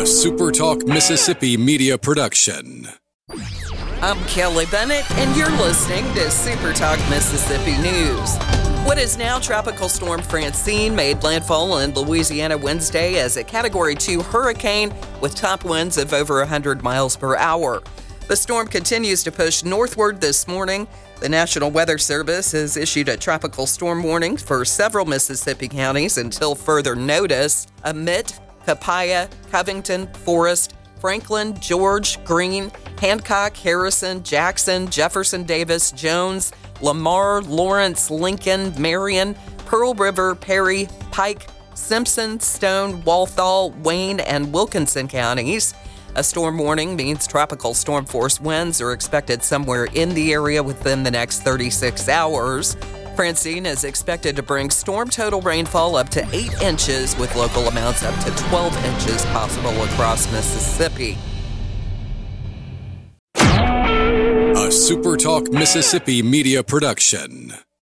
A SuperTalk Mississippi media production. I'm Kelly Bennett, and you're listening to SuperTalk Mississippi News. What is now Tropical Storm Francine made landfall in Louisiana Wednesday as a Category 2 hurricane with top winds of over 100 miles per hour. The storm continues to push northward this morning. The National Weather Service has issued a tropical storm warning for several Mississippi counties until further notice. Amite, Papaya, Covington, Forest, Franklin, George, Greene, Hancock, Harrison, Jackson, Jefferson Davis, Jones, Lamar, Lawrence, Lincoln, Marion, Pearl River, Perry, Pike, Simpson, Stone, Walthall, Wayne, and Wilkinson counties. A storm warning means tropical storm force winds are expected somewhere in the area within the next 36 hours. Francine is expected to bring storm total rainfall up to 8 inches, with local amounts up to 12 inches possible across Mississippi. A SuperTalk Mississippi media production.